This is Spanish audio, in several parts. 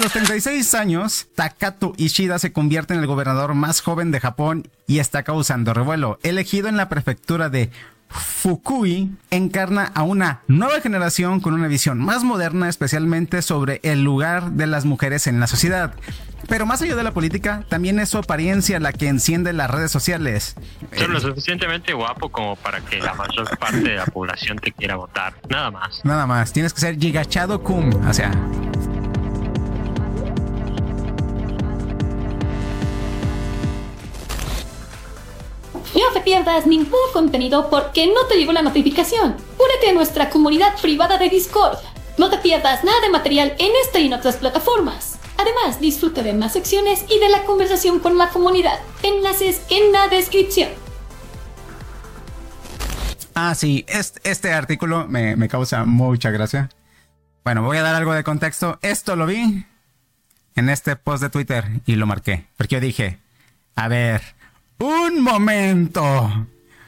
los 36 años, Takato Ishida se convierte en el gobernador más joven de Japón y está causando revuelo. Elegido en la prefectura de Fukui, encarna a una nueva generación con una visión más moderna, especialmente sobre el lugar de las mujeres en la sociedad. Pero más allá de la política, también es su apariencia la que enciende las redes sociales. Soy lo suficientemente guapo como para que la mayor parte de la población te quiera votar. Nada más. Nada más. Tienes que ser Gigachado-kun. O sea... No te pierdas ningún contenido porque no te llegó la notificación. Únete a nuestra comunidad privada de Discord. No te pierdas nada de material en esta y en otras plataformas. Además, disfruta de más secciones y de la conversación con la comunidad. Enlaces en la descripción. Ah, sí, este artículo me causa mucha gracia. Bueno, voy a dar algo de contexto. Esto lo vi en este post de Twitter y lo marqué. Porque yo dije, a ver, un momento.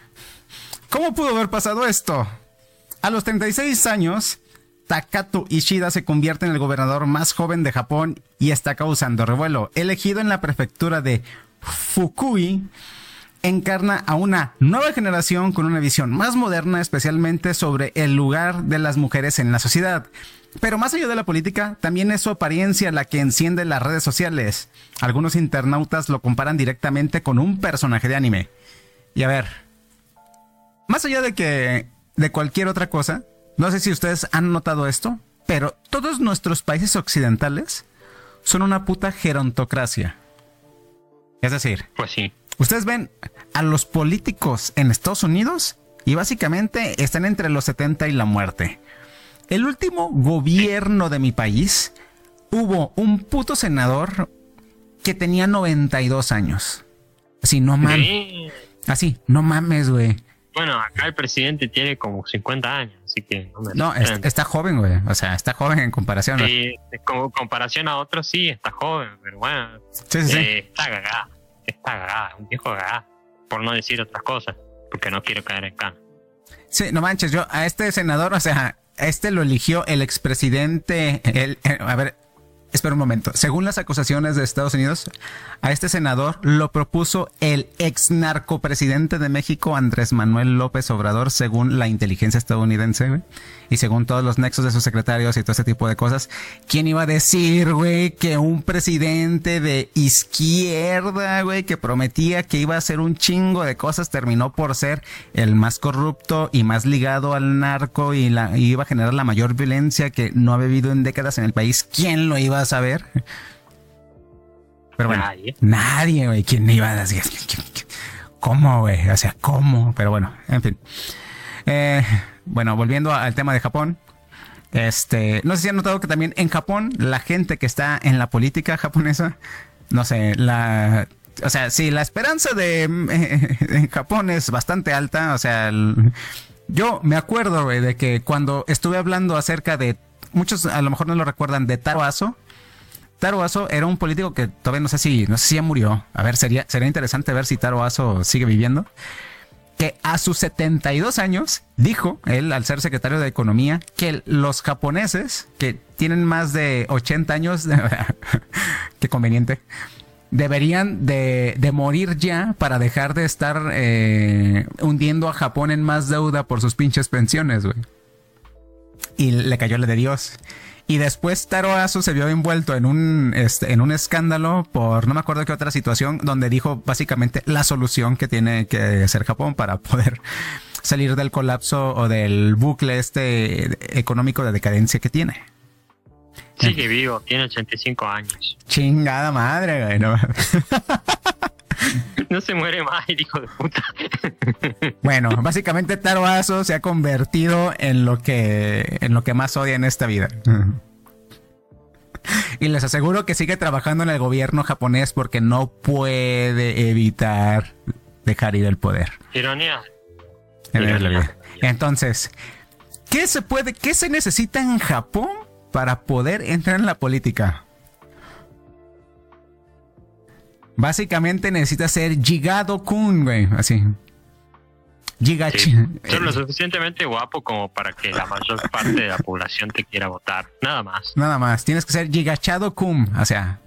¿Cómo pudo haber pasado esto? A los 36 años, Takato Ishida se convierte en el gobernador más joven de Japón y está causando revuelo. Elegido en la prefectura de Fukui, encarna a una nueva generación con una visión más moderna, especialmente sobre el lugar de las mujeres en la sociedad. Pero más allá de la política, también es su apariencia la que enciende las redes sociales. Algunos internautas lo comparan directamente con un personaje de anime. Y a ver, más allá de cualquier otra cosa, no sé si ustedes han notado esto, pero todos nuestros países occidentales son una puta gerontocracia. Es decir, pues sí. Ustedes ven a los políticos en Estados Unidos y básicamente están entre los 70 y la muerte. El último gobierno de mi país, hubo un puto senador que tenía 92 años. Así, no mames. Sí. Así, no mames, güey. Bueno, acá el presidente tiene como 50 años, así que no, está joven, güey. O sea, está joven en comparación. Sí, como comparación a otros, sí, está joven, pero bueno. Sí. Está cagada, un viejo cagada. Por no decir otras cosas, porque no quiero caer en cana. Sí, no manches, yo a este senador, o sea, a este lo eligió el expresidente, a ver, espera un momento. Según las acusaciones de Estados Unidos, a este senador lo propuso el ex narcopresidente de México, Andrés Manuel López Obrador, según la inteligencia estadounidense, güey. Y según todos los nexos de sus secretarios y todo ese tipo de cosas. ¿Quién iba a decir, güey, que un presidente de izquierda, güey, que prometía que iba a hacer un chingo de cosas, terminó por ser el más corrupto y más ligado al narco y iba a generar la mayor violencia que no ha habido en décadas en el país? ¿Quién lo iba a saber? Pero bueno, nadie, güey. ¿Quién iba a decir? ¿Cómo, güey? O sea, ¿cómo? Pero bueno, en fin. Bueno, volviendo al tema de Japón. No sé si han notado que también en Japón, la gente que está en la política japonesa, no sé, o sea, sí, la esperanza en Japón es bastante alta. O sea, yo me acuerdo, güey, de que cuando estuve hablando acerca de, muchos a lo mejor no lo recuerdan, de Taro Aso. Taro Aso era un político que todavía no sé si ya murió. A ver, sería interesante ver si Taro Aso sigue viviendo. Que a sus 72 años dijo, él al ser secretario de Economía, que los japoneses que tienen más de 80 años, qué conveniente, deberían de morir ya para dejar de estar hundiendo a Japón en más deuda por sus pinches pensiones, güey. Y le cayó la de Dios. Y después Taro Aso se vio envuelto en un escándalo por no me acuerdo qué otra situación, donde dijo básicamente la solución que tiene que hacer Japón para poder salir del colapso o del bucle económico de decadencia que tiene. Sigue vivo, tiene 85 años. Chingada madre, güey. No se muere más, el hijo de puta. Bueno, básicamente Taro Aso se ha convertido en lo que más odia en esta vida. Y les aseguro que sigue trabajando en el gobierno japonés porque no puede evitar dejar ir el poder. Ironía. Entonces, ¿qué se necesita en Japón para poder entrar en la política? Básicamente necesita ser Jigado-kun, güey, así. Gigachi. Ser lo suficientemente guapo como para que la mayor parte de la población te quiera votar. Nada más. Nada más. Tienes que ser Gigachado Cum. O sea.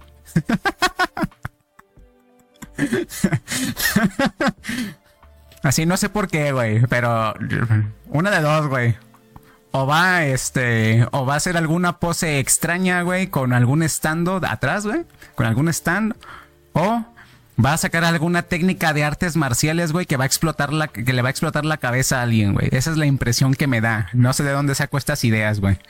Así, no sé por qué, güey. Pero una de dos, güey. O va a hacer alguna pose extraña, güey, con algún estando atrás, güey. Con algún stand. O va a sacar alguna técnica de artes marciales, güey, que le va a explotar la cabeza a alguien, güey. Esa es la impresión que me da. No sé de dónde saco estas ideas, güey.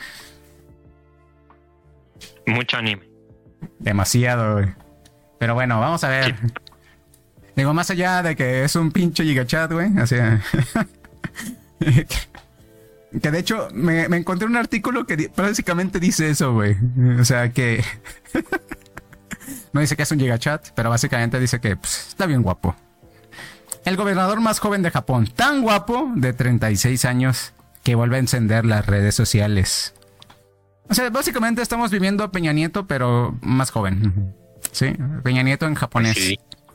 Mucho anime. Demasiado, güey. Pero bueno, vamos a ver. Sí. Digo, más allá de que es un pinche gigachat, güey. O sea... que de hecho, me encontré un artículo que básicamente dice eso, güey. O sea, que... no dice que es un gigachat, pero básicamente dice que pues, está bien guapo. El gobernador más joven de Japón, tan guapo, de 36 años, que vuelve a encender las redes sociales. O sea, básicamente estamos viviendo Peña Nieto, pero más joven. Sí, Peña Nieto en japonés. Sí.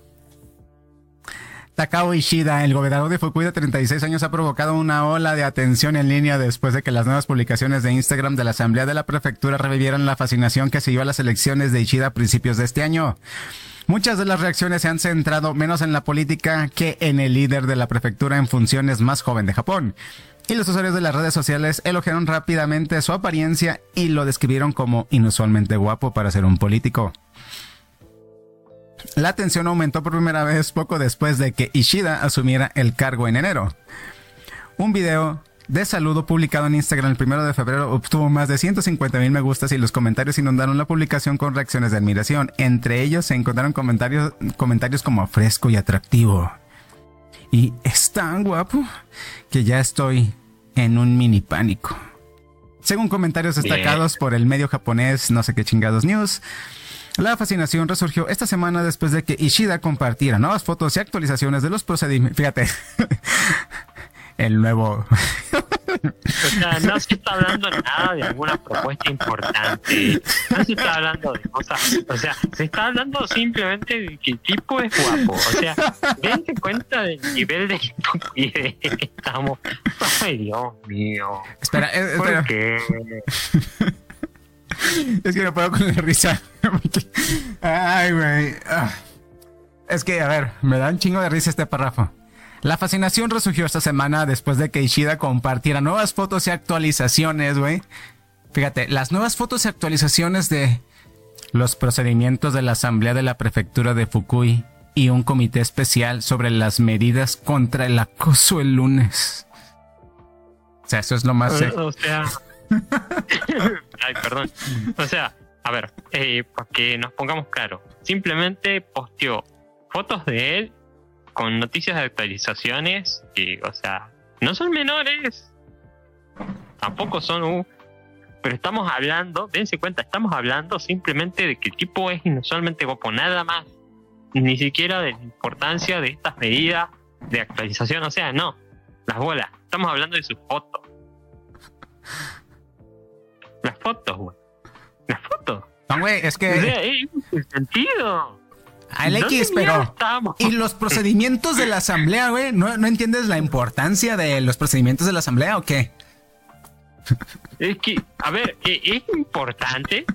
Takao Ishida, el gobernador de Fukui de 36 años, ha provocado una ola de atención en línea después de que las nuevas publicaciones de Instagram de la Asamblea de la Prefectura revivieran la fascinación que siguió a las elecciones de Ishida a principios de este año. Muchas de las reacciones se han centrado menos en la política que en el líder de la prefectura en funciones más joven de Japón. Y los usuarios de las redes sociales elogiaron rápidamente su apariencia y lo describieron como inusualmente guapo para ser un político. La atención aumentó por primera vez poco después de que Ishida asumiera el cargo en enero. Un video de saludo publicado en Instagram el 1 de febrero obtuvo más de 150,000 me gustas y los comentarios inundaron la publicación con reacciones de admiración. Entre ellos se encontraron comentarios como fresco y atractivo. Y es tan guapo que ya estoy en un mini pánico. Según comentarios destacados por el medio japonés no sé qué chingados news, la fascinación resurgió esta semana después de que Ishida compartiera nuevas fotos y actualizaciones de los procedimientos. Fíjate, el nuevo... O sea, no se está hablando nada de alguna propuesta importante. No se está hablando de cosas... O sea, se está hablando simplemente de que el tipo es guapo. O sea, dense cuenta del nivel de estupidez que estamos... Ay, Dios mío. Espera. ¿Por qué? Es que no puedo con la risa. Ay, güey. Es que, a ver, me da un chingo de risa este párrafo. La fascinación resurgió esta semana después de que Ishida compartiera nuevas fotos y actualizaciones, güey. Fíjate, las nuevas fotos y actualizaciones de los procedimientos de la Asamblea de la Prefectura de Fukui y un comité especial sobre las medidas contra el acoso el lunes. O sea, eso es lo más... O sea... Ay, perdón. O sea, a ver, para que nos pongamos claros, simplemente posteó fotos de él con noticias de actualizaciones que, o sea, no son menores, tampoco son pero estamos hablando, dense cuenta, estamos hablando simplemente de que el tipo es inusualmente guapo, nada más, ni siquiera de la importancia de estas medidas de actualización, o sea, no, las bolas, estamos hablando de sus fotos. Las fotos, güey. Las fotos. No, güey, es que... O sea, es sentido. Al X, pero... ¿Y los procedimientos de la asamblea, güey? ¿No entiendes la importancia de los procedimientos de la asamblea o qué? Es que, a ver, es importante.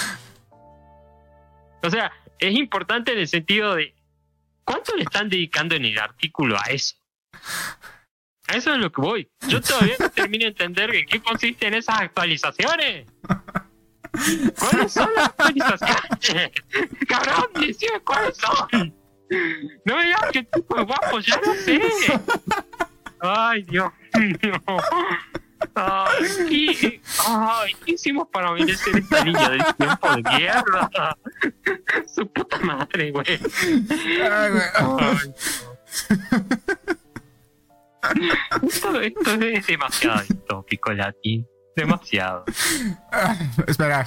O sea, es importante en el sentido de... ¿Cuánto le están dedicando en el artículo a eso? A eso es lo que voy. Yo todavía no termino de entender en qué consisten esas actualizaciones. ¿Cuáles son las actualizaciones? Cabrón, decime cuáles son. No me digas que el tipo es guapo, ya lo sé. Ay, Dios mío. ¿Qué hicimos para merecer esta niña del tiempo de mierda? Su puta madre, güey. Ay, güey. Esto es demasiado distópico, Latin. Demasiado. Espera.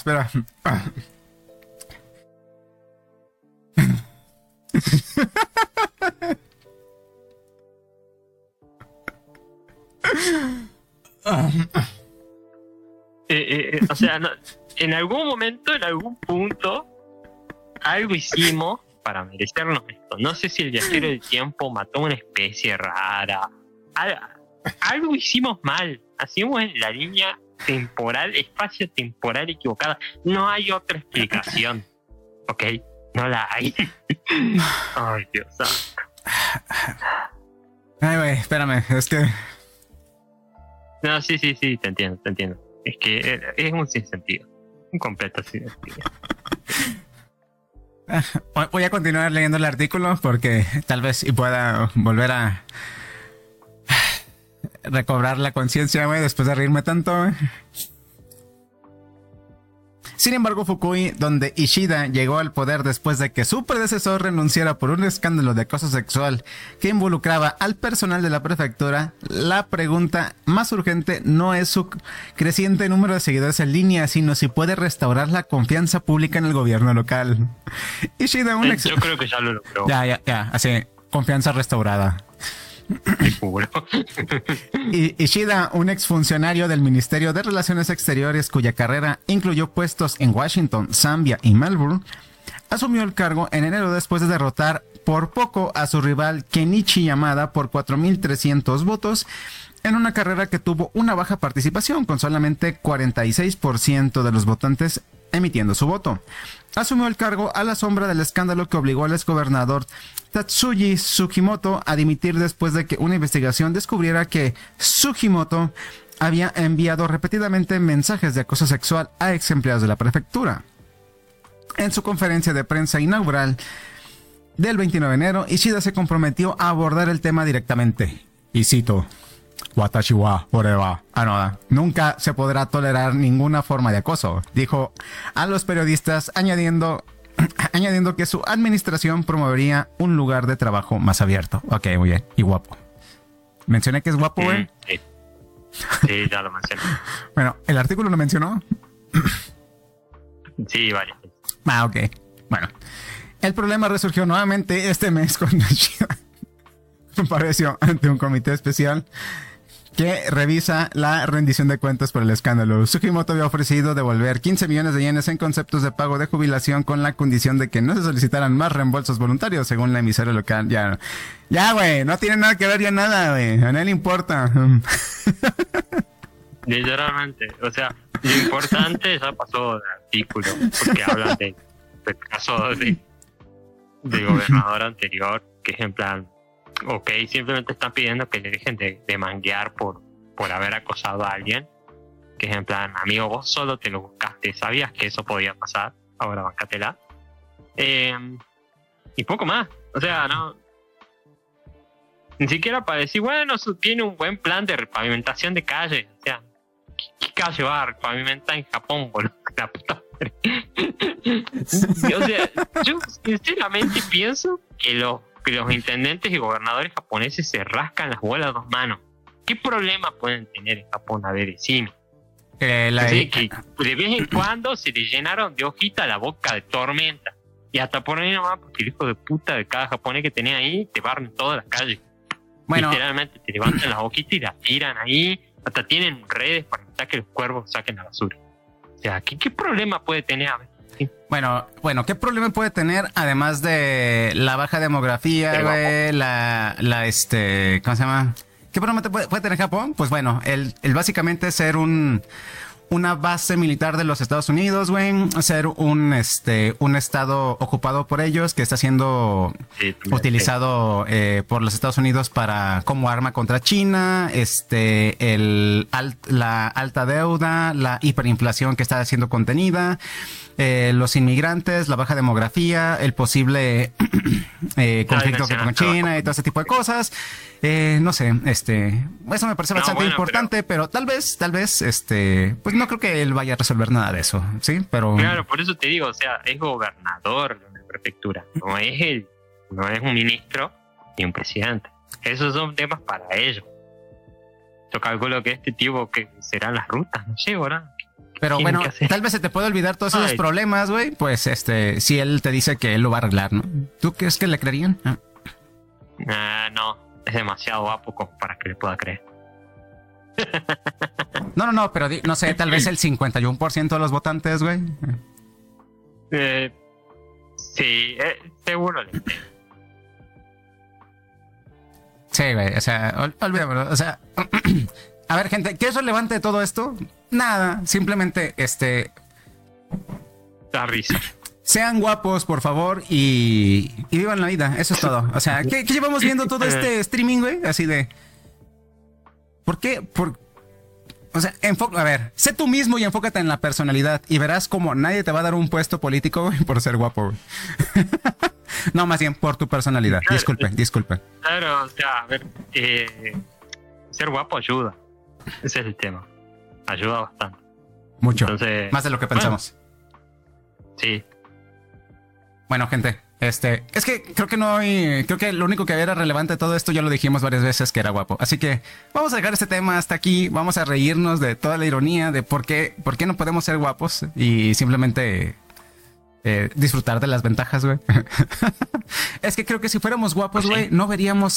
O sea, no, en algún momento, en algún punto, algo hicimos para merecernos esto. No sé si el viajero del tiempo mató a una especie rara algo hicimos mal. Hacemos en la línea temporal, espacio-temporal equivocada. No hay otra explicación. ¿Ok? No la hay. Ay, Dios santo. Ay, güey, espérame, es que... No, sí, te entiendo. Es que es un sinsentido. Un completo sinsentido. Voy a continuar leyendo el artículo porque tal vez y pueda volver a recobrar la conciencia, güey, después de reírme tanto, güey. Sin embargo, Fukui, donde Ishida llegó al poder después de que su predecesor renunciara por un escándalo de acoso sexual que involucraba al personal de la prefectura, la pregunta más urgente no es su creciente número de seguidores en línea, sino si puede restaurar la confianza pública en el gobierno local. Ishida, yo creo que ya lo logró. Ya, así, confianza restaurada. Ishida, un exfuncionario del Ministerio de Relaciones Exteriores cuya carrera incluyó puestos en Washington, Zambia y Melbourne, asumió el cargo en enero después de derrotar por poco a su rival Kenichi Yamada por 4.300 votos en una carrera que tuvo una baja participación, con solamente 46% de los votantes emitiendo su voto. Asumió el cargo a la sombra del escándalo que obligó al exgobernador Tatsuji Sugimoto a dimitir después de que una investigación descubriera que Sugimoto había enviado repetidamente mensajes de acoso sexual a ex empleados de la prefectura. En su conferencia de prensa inaugural del 29 de enero, Ishida se comprometió a abordar el tema directamente. Y cito: Watashi wa forever Anoda. Nunca se podrá tolerar ninguna forma de acoso, dijo a los periodistas, añadiendo que su administración promovería un lugar de trabajo más abierto. Ok, muy bien. Y guapo. ¿Mencioné que es guapo, güey? Sí, ya lo mencioné. Bueno, ¿el artículo lo mencionó? Sí, vale. Ok. Bueno. El problema resurgió nuevamente este mes cuando Ishida compareció ante un comité especial que revisa la rendición de cuentas por el escándalo. Sugimoto había ofrecido devolver 15 millones de yenes en conceptos de pago de jubilación con la condición de que no se solicitaran más reembolsos voluntarios, según la emisora local. Ya, güey, no tiene nada que ver ya nada, güey. A nadie le importa. Literalmente, o sea, lo importante ya pasó del artículo, porque hablan del caso del gobernador anterior, que es en plan, ok, simplemente están pidiendo que le dejen de manguear por haber acosado a alguien, que es en plan, amigo, vos solo te lo buscaste, sabías que eso podía pasar, ahora bancátela. Y poco más, o sea, no, ni siquiera para decir, bueno, tiene un buen plan de repavimentación de calles, o sea, ¿qué calle va a repavimentar en Japón, boludo? La puta madre. O sea, yo sinceramente pienso que los intendentes y gobernadores japoneses se rascan las bolas a dos manos. ¿Qué problema pueden tener en Japón? A ver, decime. Que de vez en cuando se le llenaron de hojita la boca de tormenta. Y hasta por ahí nomás, porque el hijo de puta de cada japonés que tenía ahí te barren toda la calle. Bueno, literalmente te levantan las hojitas y las tiran ahí. Hasta tienen redes para evitar que los cuervos saquen la basura. O sea, ¿qué problema puede tener? A ver. Sí. Bueno, ¿qué problema puede tener además de la baja demografía, güey, ¿cómo se llama? ¿Qué problema puede tener Japón? Pues bueno, el básicamente ser una base militar de los Estados Unidos, güey, ser un estado ocupado por ellos que está siendo utilizado por los Estados Unidos como arma contra China, la alta deuda, la hiperinflación que está siendo contenida, los inmigrantes, la baja demografía, el posible conflicto con China y todo ese tipo de cosas. No sé, eso me parece bastante importante, pero tal vez, pues no creo que él vaya a resolver nada de eso, ¿sí? Pero... Claro, por eso te digo, o sea, es gobernador de la prefectura, no es un ministro ni un presidente. Esos son temas para ellos. Yo calculo que este tipo que serán las rutas, no sé, ¿verdad? Pero bueno, tal vez se te puede olvidar todos esos problemas, güey, pues si él te dice que él lo va a arreglar, ¿no? ¿Tú crees que le creerían? No, es demasiado guapo como para que le pueda creer. No, pero no sé, tal vez el 51% de los votantes, güey. Sí, seguro le creo. Sí, güey, o sea, olvídalo, o sea, a ver, gente, ¿qué es relevante de todo esto? Nada, simplemente, Da risa. sean guapos, por favor, y vivan la vida, eso es todo. O sea, ¿qué llevamos viendo todo este streaming, güey? Así de... ¿Por qué? O sea, a ver, sé tú mismo y enfócate en la personalidad y verás como nadie te va a dar un puesto político, güey, por ser guapo, güey. No, más bien por tu personalidad. Disculpe. Claro, o sea, a ver, ser guapo ayuda. Ese es el tema. Ayuda bastante. Mucho. Entonces, más de lo que pensamos. Bueno, sí. Bueno, gente, es que creo que lo único que era relevante de todo esto ya lo dijimos varias veces, que era guapo. Así que vamos a dejar este tema hasta aquí. Vamos a reírnos de toda la ironía de por qué no podemos ser guapos y simplemente disfrutar de las ventajas, güey. Es que creo que si fuéramos guapos, güey, no veríamos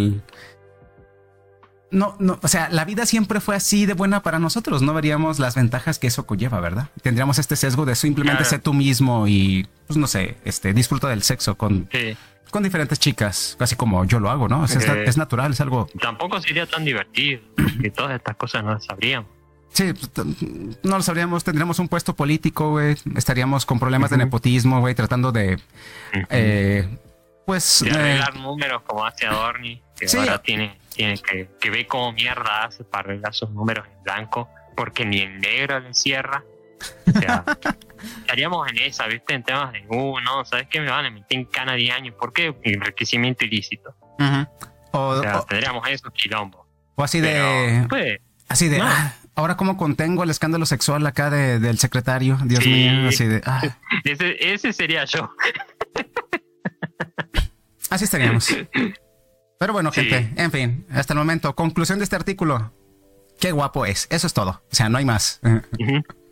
No, o sea, la vida siempre fue así de buena para nosotros. No veríamos las ventajas que eso conlleva, ¿verdad? Tendríamos este sesgo de simplemente ser tú mismo y, pues no sé, disfruta del sexo con diferentes chicas, casi como yo lo hago, ¿no? O sea, es natural, es algo... Tampoco sería tan divertido, porque todas estas cosas no las sabríamos. Sí, no lo sabríamos, tendríamos un puesto político, güey, estaríamos con problemas de nepotismo, güey, tratando de... pues... De arreglar números como hace Adorni, que ahora tiene que ver cómo mierda hace para arreglar sus números en blanco, porque ni en negro le cierra. O sea, estaríamos en esa, ¿viste? En temas de, no, ¿sabes qué? Me van a meter en cana 10 años. ¿Por qué? Enriquecimiento ilícito. O sea, tendríamos esos quilombos. O así de... Pues, así de... no. Ahora cómo contengo el escándalo sexual acá del secretario. Dios mío, así de... Ese sería yo. Así estaríamos. Pero bueno, gente, en fin, hasta el momento, conclusión de este artículo. Qué guapo es, eso es todo. O sea, no hay más.